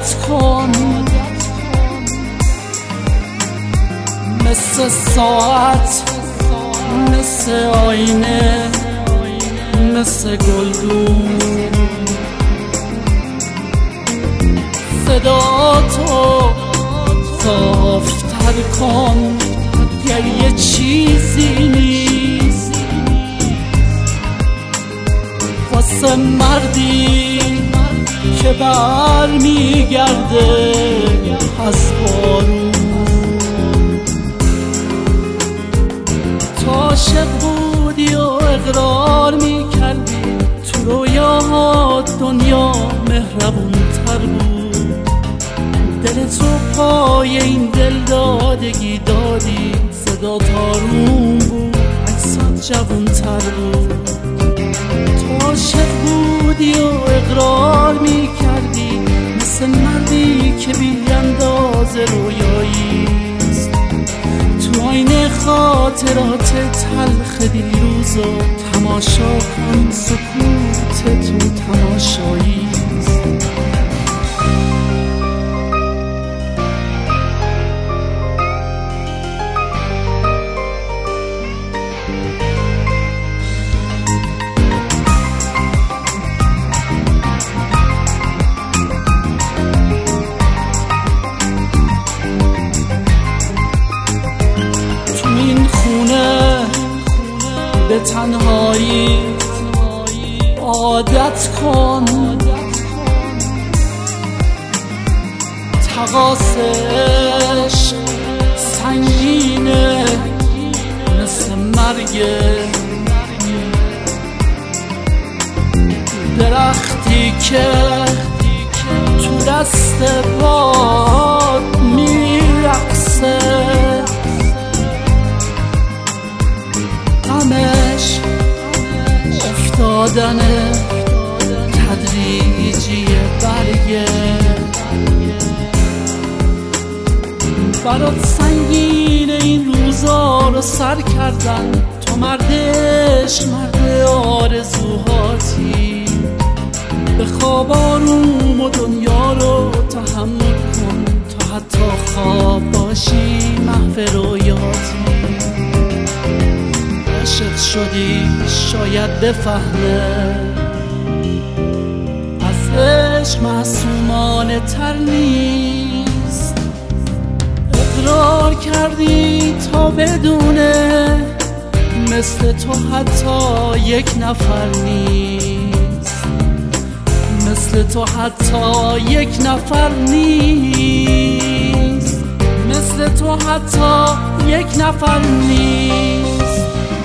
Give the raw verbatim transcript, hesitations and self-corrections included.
عادت کن، مثل ساعت، مثل آینه، مثل گلدون. صدا تو صافتر کن، گریه چیزی نیست واسه مردی که بر میگرده از بارون. تو عاشق بودی و اقرار میکردی، تو رویاها دنیا مهربون تر بود. دل تو پای این دل دادگی دادی، صدا تارون بود، عکسات جوون تر بود. تو عاشق بودی و اقرار میکردی، مثل مردی که بی اندازه رویاییست. تو آینه خاطرات تلخ دیروزو تماشا کن، سکوت تو تماشاییست. به تنهایی عادت کن، تقاسش سنگینه مثل مرگ. درختی که تو دست باد میرقصه، غمش افتادن تدریجی برگه. برات سنگین این روزا رو سر کردن، تو مردش مرد آرزوهاتی. به خواب آروم و دنیا رو تحمل کن، تا حتی خواب باشی محو رویاتی. عاشق شدی شاید بفهمه، از عشق معصومانه تر نیست. اقرار کردی تا بدونه، مثل تو حتی یک نفر نیست. مثل تو حتی یک نفر نیست. مثل تو حتی یک نفر نیست.